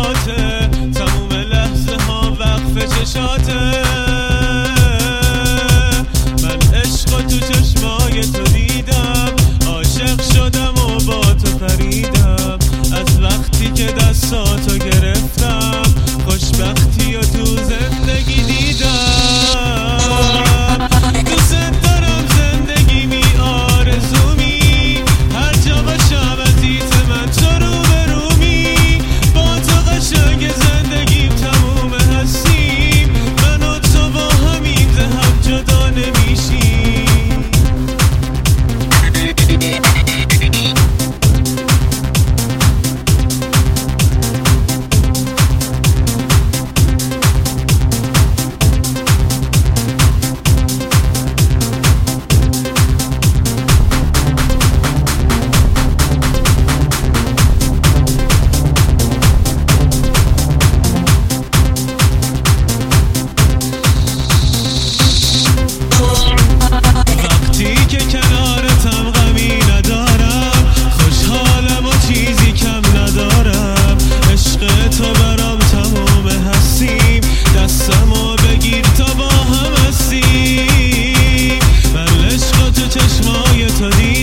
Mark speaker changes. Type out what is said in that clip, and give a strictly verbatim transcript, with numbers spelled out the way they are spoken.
Speaker 1: باته، تموم لحظه ها وقف چشاته. من عشق تو چشمای تو دیدم، عاشق شدم و با تو پریدم. از وقتی که دستاتو گرفتم خوشبختی و تو زندگی دیدم. دوست دارم زندگی می آرزومی، هر جا باشم عزیز من تو رو به رومی. با تو قشنگ زندگیم تموم هستیم، من و تو با همین ز هم جدا نمیشیم. چشمای تو دی